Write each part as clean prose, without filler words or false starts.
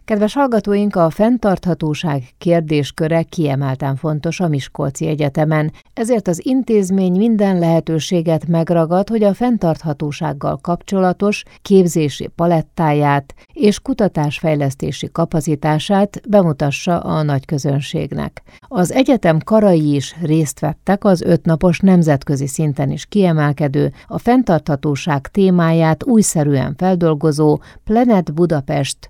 Kedves hallgatóink, a fenntarthatóság kérdésköre kiemelten fontos a Miskolci Egyetemen, ezért az intézmény minden lehetőséget megragad, hogy a fenntarthatósággal kapcsolatos képzési palettáját és kutatásfejlesztési kapacitását bemutassa a nagyközönségnek. Az egyetem karai is részt vettek az 5 napos nemzetközi szinten is kiemelkedő, a fenntarthatóság témáját újszerűen feldolgozó Planet Budapest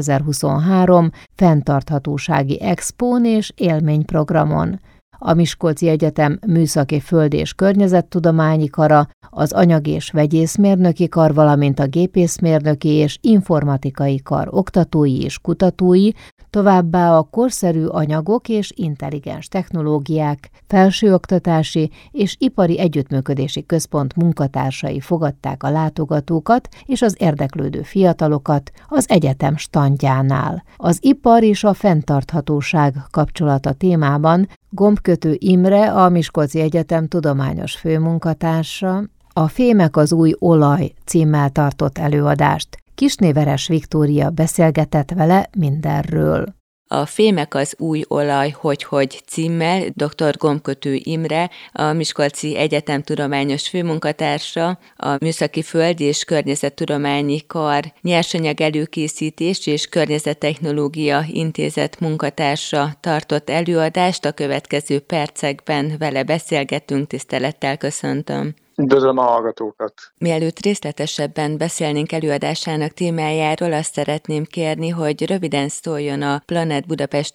2023 fenntarthatósági expón és élményprogramon. A Miskolci Egyetem Műszaki Föld- és Környezettudományi Kara, az Anyag- és Vegyészmérnöki Kar, valamint a Gépészmérnöki és Informatikai Kar oktatói és kutatói, továbbá a korszerű anyagok és intelligens technológiák, felsőoktatási és ipari együttműködési központ munkatársai fogadták a látogatókat és az érdeklődő fiatalokat az egyetem standjánál. Az ipar és a fenntarthatóság kapcsolata témában Gombkötő Imre, a Miskolci Egyetem tudományos főmunkatársa, a Fémek az új olaj címmel tartott előadást. Kisnéveres Viktória beszélgetett vele mindenről. A Fémek az új olaj, hogy címmel dr. Gombkötő Imre, a Miskolci Egyetem tudományos főmunkatársa, a Műszaki Föld- és Környezettudományi Kar nyersanyag előkészítés és környezettechnológia intézet munkatársa tartott előadást. A következő percekben vele beszélgetünk, tisztelettel köszöntöm. Üdvözlöm a hallgatókat! Mielőtt részletesebben beszélnénk előadásának témájáról, azt szeretném kérni, hogy röviden szóljon a Planet Budapest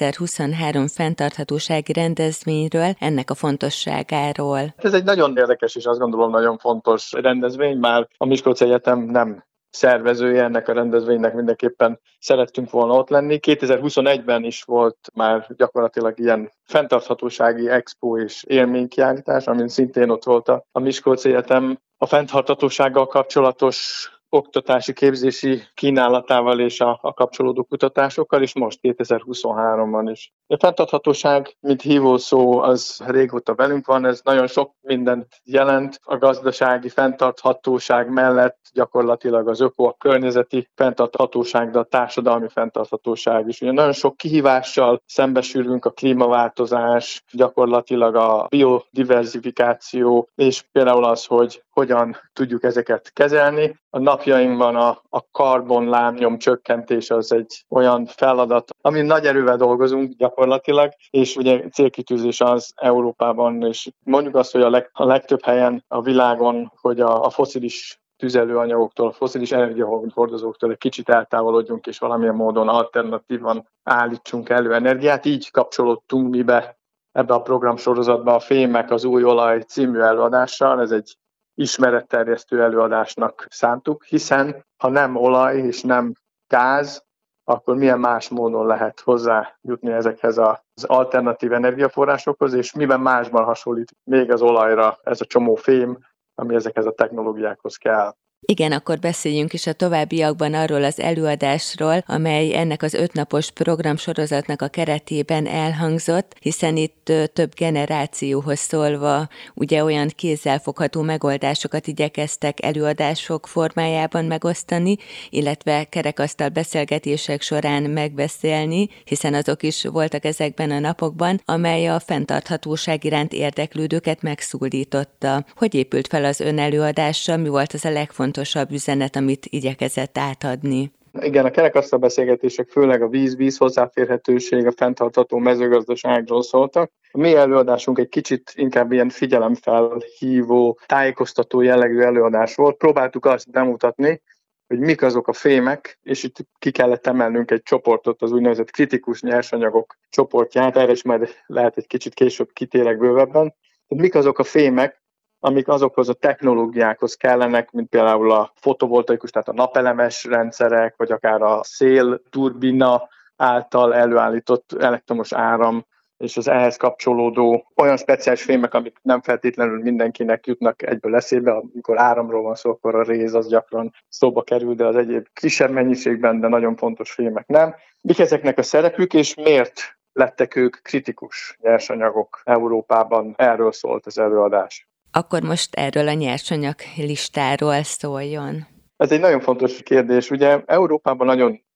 2023 fenntarthatósági rendezvényről, ennek a fontosságáról. Ez egy nagyon érdekes és azt gondolom nagyon fontos rendezvény, már a Miskolci Egyetem nem szervezője ennek a rendezvénynek, mindenképpen szerettünk volna ott lenni. 2021-ben is volt már gyakorlatilag ilyen fenntarthatósági expo és élménykiállítás, amin szintén ott volt a Miskolci Egyetem a fenntarthatósággal kapcsolatos oktatási, képzési kínálatával és a kapcsolódó kutatásokkal, és most 2023-ban is. A fenntarthatóság, mint hívószó, az régóta velünk van, ez nagyon sok mindent jelent. A gazdasági fenntarthatóság mellett gyakorlatilag az a környezeti fenntarthatóság, de a társadalmi fenntarthatóság is. Ugye nagyon sok kihívással szembesülünk, a klímaváltozás, gyakorlatilag a biodiverzifikáció, és például az, hogy hogyan tudjuk ezeket kezelni. A napjainkban a karbonlábnyom csökkentés az egy olyan feladat, amin nagy erővel dolgozunk gyakorlatilag, és ugye célkitűzés az Európában, és mondjuk azt, hogy a legtöbb helyen a világon, hogy a fosszilis tüzelőanyagoktól, a fosszilis energiahordozóktól egy kicsit eltávolodjunk, és valamilyen módon alternatívan állítsunk elő energiát. Így kapcsolódtunk mi be ebbe a programsorozatba a Fémek az új olaj című előadással. Ez egy ismeretterjesztő előadásnak szántuk, hiszen ha nem olaj és nem gáz, akkor milyen más módon lehet hozzájutni ezekhez az alternatív energiaforrásokhoz, és miben másban hasonlít még az olajra ez a csomó fém, ami ezekhez a technológiákhoz kell. Igen, akkor beszéljünk is a továbbiakban arról az előadásról, amely ennek az 5 napos programsorozatnak a keretében elhangzott, hiszen itt több generációhoz szólva ugye olyan kézzelfogható megoldásokat igyekeztek előadások formájában megosztani, illetve kerekasztal beszélgetések során megbeszélni, hiszen azok is voltak ezekben a napokban, amely a fenntarthatóság iránt érdeklődőket megszólította. Hogy épült fel az ön előadása, mi volt az a legfontosabb üzenet, amit igyekezett átadni? Igen, a kerekasztal beszélgetések főleg a víz hozzáférhetőség, a fenntartható mezőgazdaságról szóltak. A mi előadásunk egy kicsit inkább ilyen figyelemfelhívó, tájékoztató jellegű előadás volt. Próbáltuk azt bemutatni, hogy mik azok a fémek, és itt ki kellett emelnünk egy csoportot, az úgynevezett kritikus nyersanyagok csoportját, erre is majd lehet egy kicsit később kitérek bővebben. Mik azok a fémek, amik azokhoz a technológiákhoz kellenek, mint például a fotovoltaikus, tehát a napelemes rendszerek, vagy akár a szélturbina által előállított elektromos áram, és az ehhez kapcsolódó olyan speciális fémek, amik nem feltétlenül mindenkinek jutnak egyből eszébe, amikor áramról van szó, akkor a réz az gyakran szóba kerül, de az egyéb kisebb mennyiségben, de nagyon fontos fémek nem. Mik ezeknek a szerepük, és miért lettek ők kritikus nyersanyagok Európában? Erről szólt az előadás. Akkor most erről a nyersanyag listáról szóljon. Ez egy nagyon fontos kérdés. Ugye Európában nagyon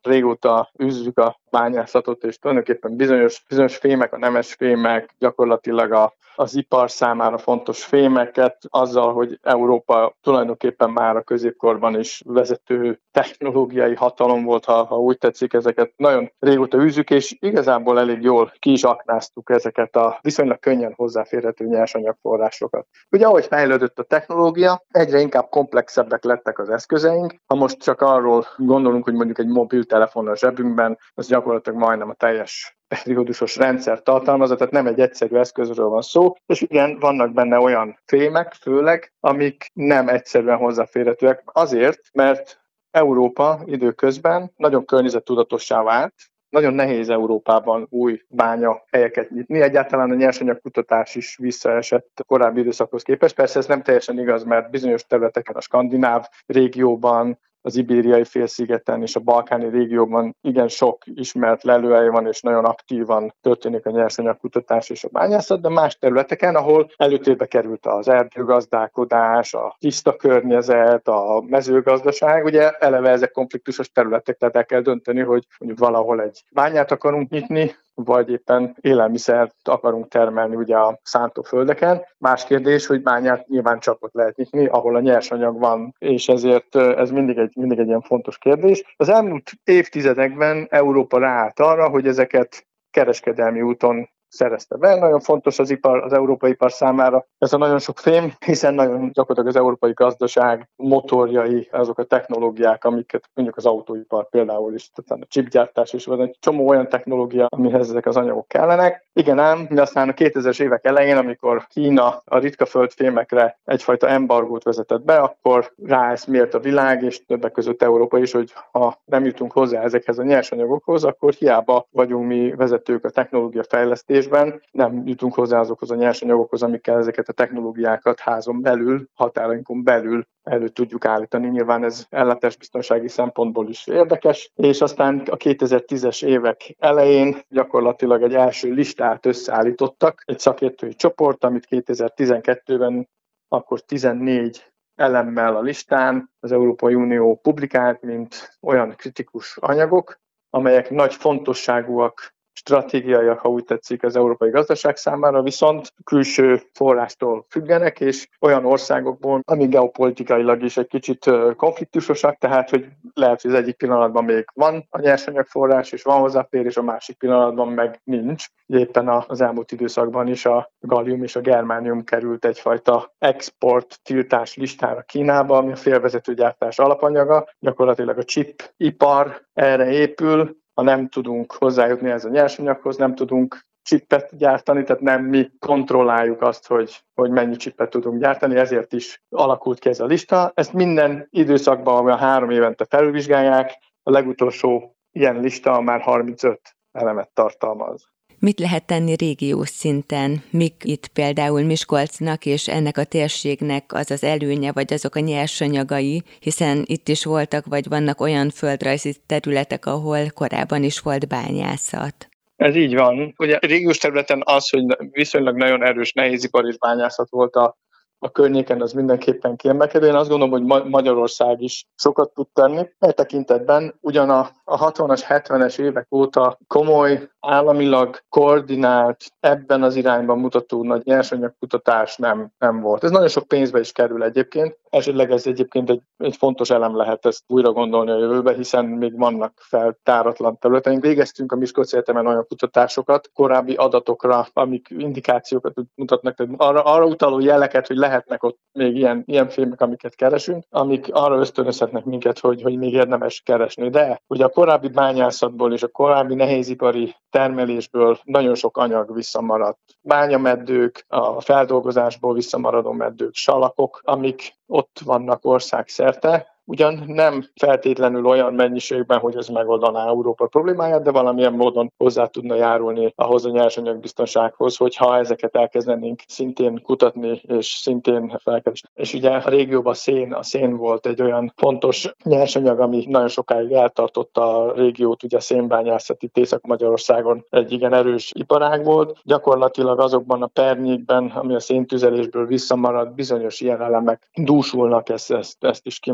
régóta űzzük a bányászatot, és tulajdonképpen bizonyos fémek, a nemes fémek, gyakorlatilag az ipar számára fontos fémeket, azzal, hogy Európa tulajdonképpen már a középkorban is vezető technológiai hatalom volt, ha úgy tetszik, ezeket nagyon régóta űzzük, és igazából elég jól ki is aknáztuk ezeket a viszonylag könnyen hozzáférhető nyersanyagforrásokat. Ugye ahogy fejlődött a technológia, egyre inkább komplexebbek lettek az eszközeink. Ha most csak arról gondolunk, hogy mondjuk egy mobiltelefon a zsebünkben, az gyakorlatilag majdnem a teljes periódusos rendszer tartalmazza, tehát nem egy egyszerű eszközről van szó, és igen, vannak benne olyan fémek, főleg, amik nem egyszerűen hozzáférhetőek azért, mert Európa időközben nagyon környezettudatossá vált, nagyon nehéz Európában új bányahelyeket nyitni. Egyáltalán a nyersanyagkutatás is visszaesett a korábbi időszakhoz képest. Persze ez nem teljesen igaz, mert bizonyos területeken, a skandináv régióban, az ibériai félszigeten és a balkáni régióban igen sok ismert lelőhely van, és nagyon aktívan történik a nyersanyagkutatás és a bányászat, de más területeken, ahol előtérbe került az erdőgazdálkodás, a tiszta környezet, a mezőgazdaság, ugye eleve ezek konfliktusos területek, tehát el kell dönteni, hogy mondjuk valahol egy bányát akarunk nyitni, vagy éppen élelmiszert akarunk termelni ugye a szántóföldeken. Más kérdés, hogy bányát nyilván csak ott lehet nyitni, ahol a nyersanyag van, és ezért ez mindig egy ilyen fontos kérdés. Az elmúlt évtizedekben Európa ráállt arra, hogy ezeket kereskedelmi úton szerezte be. Nagyon fontos az európai ipar számára ez a nagyon sok fém, hiszen nagyon gyakorlatilag az európai gazdaság motorjai, azok a technológiák, amiket mondjuk az autóipar például is, tehát a chipgyártás is van egy csomó olyan technológia, amihez ezek az anyagok kellenek. Igen ám, de aztán a 2000-es évek elején, amikor Kína a ritka földfémekre egyfajta embargót vezetett be, akkor ráeszmélt a világ, és többek között Európa is, hogy ha nem jutunk hozzá ezekhez a nyersanyagokhoz, akkor hiába vagyunk mi vezetők a technológia fejlesztésben, nem jutunk hozzá azokhoz a nyersanyagokhoz, amikkel ezeket a technológiákat házon belül, határainkon belül elő tudjuk állítani. Nyilván ez ellátásbiztonsági szempontból is érdekes, és aztán a 2010-es évek elején gyakorlatilag egy első listát összeállítottak, egy szakértői csoport, amit 2012-ben akkor 14 elemmel a listán az Európai Unió publikált, mint olyan kritikus anyagok, amelyek nagy fontosságúak, stratégiaiak, ha úgy tetszik, az európai gazdaság számára, viszont külső forrástól függenek, és olyan országokból, amik geopolitikailag is egy kicsit konfliktusosak, tehát hogy lehet, hogy az egyik pillanatban még van a nyersanyagforrás, és van hozzáférés, a másik pillanatban meg nincs. Éppen az elmúlt időszakban is a gallium és a germánium került egyfajta export tiltás listára Kínába, ami a félvezetőgyártás alapanyaga. Gyakorlatilag a chip ipar erre épül. Ha nem tudunk hozzájutni ez a nyersanyaghoz, nem tudunk csippet gyártani, tehát nem mi kontrolláljuk azt, hogy mennyi csippet tudunk gyártani, ezért is alakult ki ez a lista. Ezt minden időszakban, olyan 3 évente felülvizsgálják, a legutolsó ilyen lista már 35 elemet tartalmaz. Mit lehet tenni régiós szinten? Mik itt például Miskolcnak és ennek a térségnek az az előnye, vagy azok a nyersanyagai, hiszen itt is voltak, vagy vannak olyan földrajzi területek, ahol korábban is volt bányászat. Ez így van. Ugye a régiós területen az, hogy viszonylag nagyon erős nehézipar és bányászat volt a környéken, az mindenképpen kiemelkedő. Én azt gondolom, hogy Magyarország is sokat tud tenni. E tekintetben ugyan a 60-as, 70-es évek óta komoly, államilag koordinált, ebben az irányban mutató nagy nyersanyagkutatás nem volt. Ez nagyon sok pénzbe is kerül egyébként. Esetleg ez egyébként egy fontos elem lehet ezt újra gondolni a jövőbe, hiszen még vannak feltáratlan területeink. Végeztünk a Miskolci Egyetemen olyan kutatásokat korábbi adatokra, amik indikációkat mutatnak, tehát arra utaló jeleket, hogy lehetnek ott még ilyen fémek, amiket keresünk, amik arra ösztönözhetnek minket, hogy még érdemes keresni. De ugye a korábbi bányászatból és a korábbi nehézipari termelésből nagyon sok anyag visszamaradt. Bányameddők, a feldolgozásból visszamaradó meddők, salakok, amik ott vannak országszerte. Ugyan nem feltétlenül olyan mennyiségben, hogy ez megoldaná Európa problémáját, de valamilyen módon hozzá tudna járulni ahhoz a nyersanyagbiztonsághoz, hogyha ezeket elkezdenénk szintén kutatni, és szintén felkeresni. És ugye a régióban a szén volt egy olyan fontos nyersanyag, ami nagyon sokáig eltartotta a régiót, ugye a szénbányászat itt Észak-Magyarországon egy igen erős iparág volt. Gyakorlatilag azokban a pernyékben, ami a széntüzelésből visszamaradt, bizonyos ilyen elemek dúsulnak, ezt is kimutattuk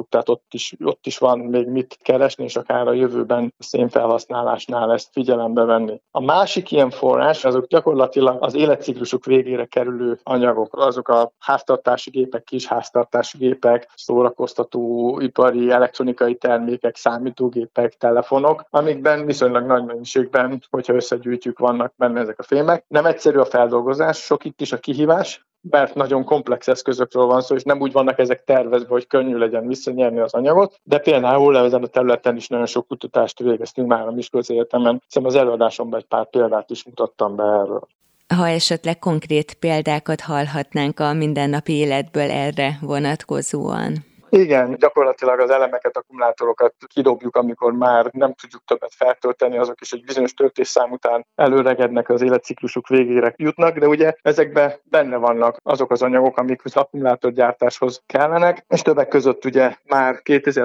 használtuk, tehát ott is van még mit keresni, és akár a jövőben a szénfelhasználásnál ezt figyelembe venni. A másik ilyen forrás, azok gyakorlatilag az életciklusuk végére kerülő anyagok, azok a háztartási gépek, kis háztartási gépek, szórakoztató, ipari, elektronikai termékek, számítógépek, telefonok, amikben viszonylag nagy mennyiségben, hogyha összegyűjtjük, vannak benne ezek a fémek. Nem egyszerű a feldolgozás, sok itt is a kihívás, mert nagyon komplex eszközökről van szó, és nem úgy vannak ezek tervezve, hogy könnyű legyen visszanyerni az anyagot, de például ezen a területen is nagyon sok kutatást végeztünk már a Miskolci Egyetemen, hiszen az előadásomban egy pár példát is mutattam be erről. Ha esetleg konkrét példákat hallhatnánk a mindennapi életből erre vonatkozóan. Igen, gyakorlatilag az elemeket, akkumulátorokat kidobjuk, amikor már nem tudjuk többet feltölteni, azok is egy bizonyos töltésszám után előregednek, az életciklusuk végére jutnak, de ugye ezekben benne vannak azok az anyagok, amik az akkumulátorgyártáshoz kellenek, és többek között ugye már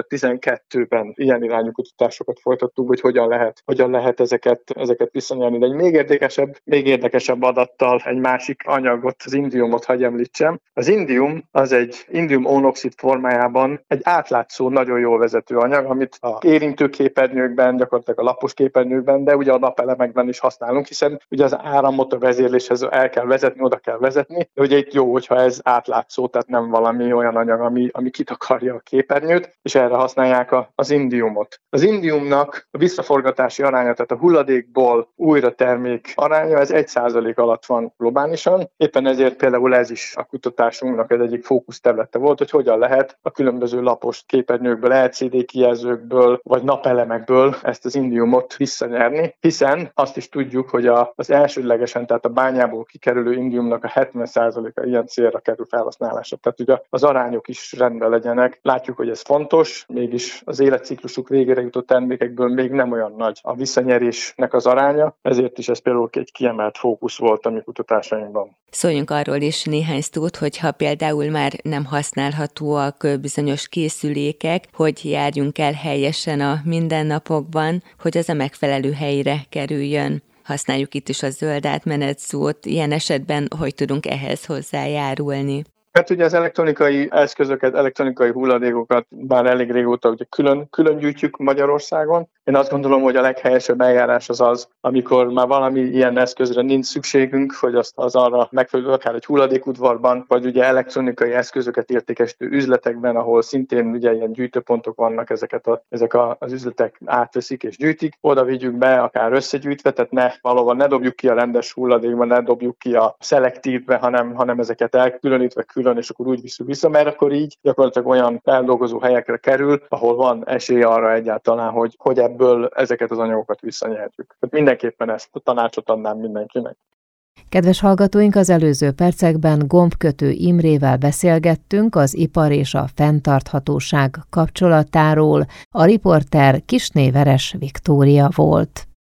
2012-ben ilyen irányú kutatásokat folytattunk, hogy hogyan lehet ezeket visszanyerni. De egy még érdekesebb adattal egy másik anyagot, az indiumot hadd említsem. Az indium az egy indium-ónoxid formájában egy átlátszó, nagyon jól vezető anyag, amit a érintőképernyőkben, gyakorlatilag a lapos képernyőkben, de ugye a napelemekben is használunk, hiszen ugye az áramot a vezérléshez el kell vezetni, oda kell vezetni, de ugye itt jó, hogyha ez átlátszó, tehát nem valami olyan anyag, ami kitakarja a képernyőt, és erre használják az indiumot. Az indiumnak a visszaforgatási aránya, tehát a hulladékból újra termék aránya, ez 1% alatt van globálisan. Éppen ezért például ez is a kutatásunknak ez egyik fókuszterülete volt, hogy hogyan lehet a különböző lapos képernyőkből, LCD kijelzőkből vagy napelemekből ezt az indiumot visszanyerni, hiszen azt is tudjuk, hogy az elsődlegesen, tehát a bányából kikerülő indiumnak a 70%-a ilyen célra kerül felhasználásra. Tehát ugye az arányok is rendben legyenek. Látjuk, hogy ez fontos, mégis az életciklusuk végére jutott termékekből még nem olyan nagy a visszanyerésnek az aránya, ezért is ez például egy kiemelt fókusz volt a mi kutatásainkban. Szóljunk arról is néhány szót, hogyha például már nem használhatóak bizonyos készülékek, hogy járjunk el helyesen a mindennapokban, hogy az a megfelelő helyre kerüljön. Használjuk itt is a zöld átmenet szót, ilyen esetben hogy tudunk ehhez hozzájárulni? Hát ugye az elektronikai eszközöket, elektronikai hulladékokat már elég régóta ugye külön gyűjtjük Magyarországon. Én azt gondolom, hogy a leghelyesebb eljárás az, amikor már valami ilyen eszközre nincs szükségünk, hogy az arra megfelelő, akár egy hulladékudvarban, vagy ugye elektronikai eszközöket értékesítő üzletekben, ahol szintén ugye ilyen gyűjtőpontok vannak, ezek az üzletek átveszik és gyűjtik, oda vigyük be, akár összegyűjtve, tehát ne dobjuk ki a rendes hulladékba, ne dobjuk ki a szelektívbe, hanem ezeket elkülönítve külön, és akkor úgy visszük vissza, mert akkor így gyakorlatilag olyan feldolgozó helyekre kerül, ahol van esély arra egyáltalán, hogy ebből ezeket az anyagokat visszanyerjük. Tehát mindenképpen ezt a tanácsot adnám mindenkinek. Kedves hallgatóink, az előző percekben Gombkötő Imrével beszélgettünk az ipar és a fenntarthatóság kapcsolatáról. A riporter Kisné Veres Viktória volt.